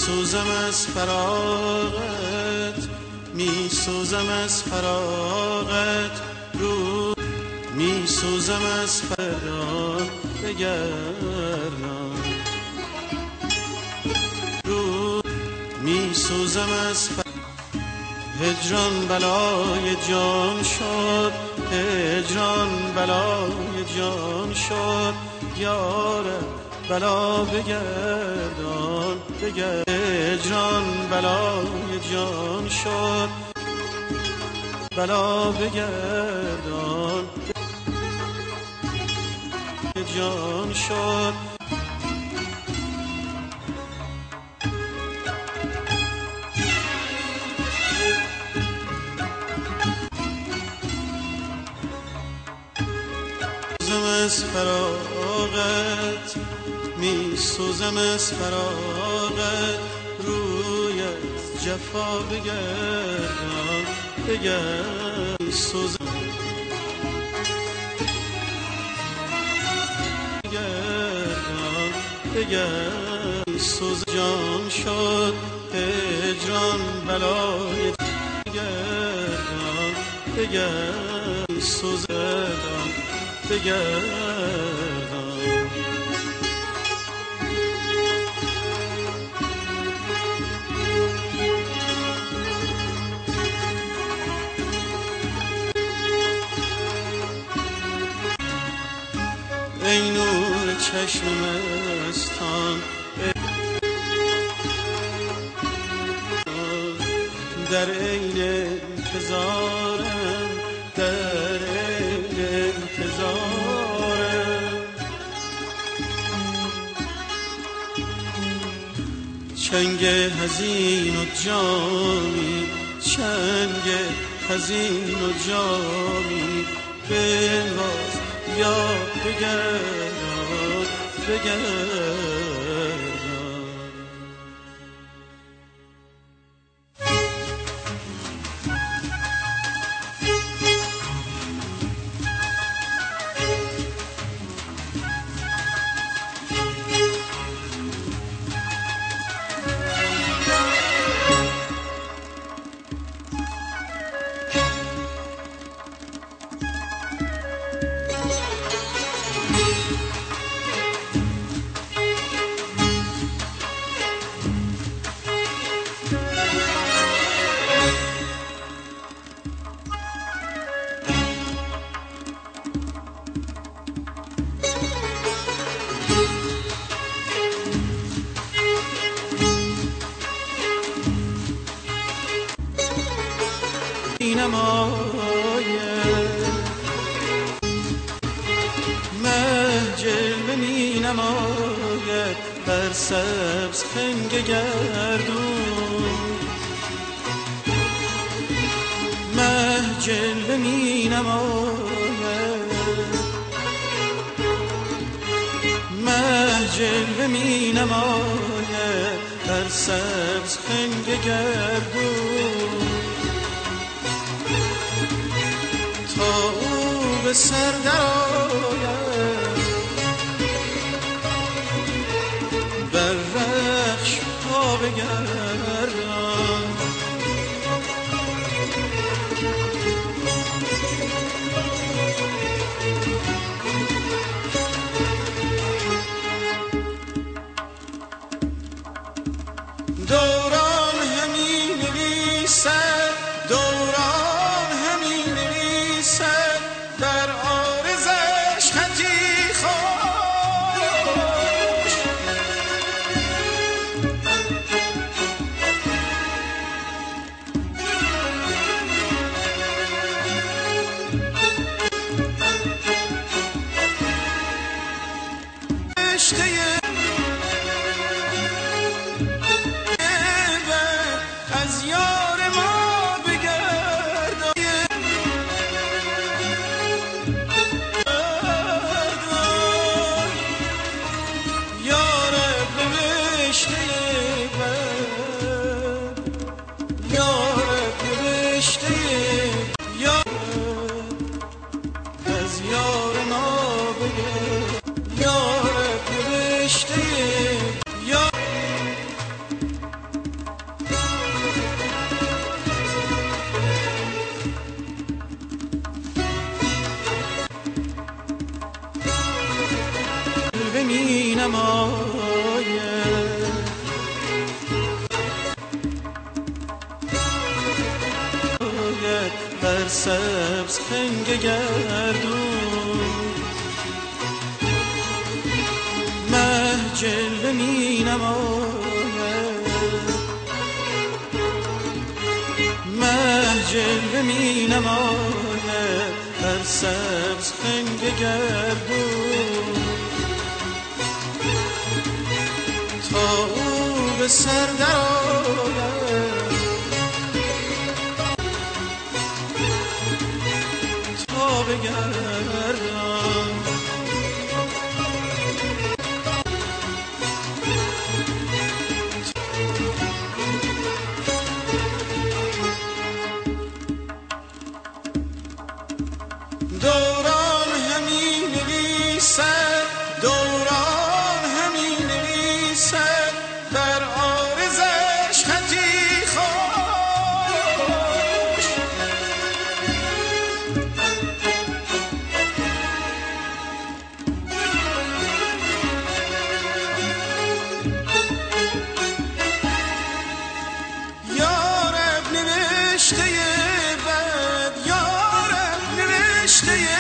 سوزم از فراغت، می سوزم از فراغت، رو می سوزم از فراغت بگردان، رو می سوزم از هجران بلای جان شد، هجران بلای جان شد، یاره بلا بگردان بگردان، هجران بلای جان شد، بلا بگردان جان شد. از فراغت، می سوزم از فراغت، روی جفا بگردان بگردان، می سوزم بگردان بگردان، می سوزم جان شد، هجران بلای بگردان بگردان، می سوزم بگردان. ای نور چشم مستان، در عین انتظارم، در عین انتظارم، چنگ حزین و جامی، چنگ حزین و جامی، بنواز یا بگردان بگردان. جلوه می نماید بر سبز خنگ گردون، مه جلوه می نماید، مه جلوه می نماید بر سبز خنگ گردون، تا او به سر درآید بر رخش پا بگردان. دوران همی نویسد، دوران همی نویسد در عارضش خطی خوش، نماید بر سبز خنگ گردون مه جلوه می نماید مه جلوه می نماید بر سبز خنگ گردون تا او به سر درآید تا بگردم دوران همی نویسد دوران همی نویسد در عارضش خطی خوش یارب نوشته بد یارب نوشته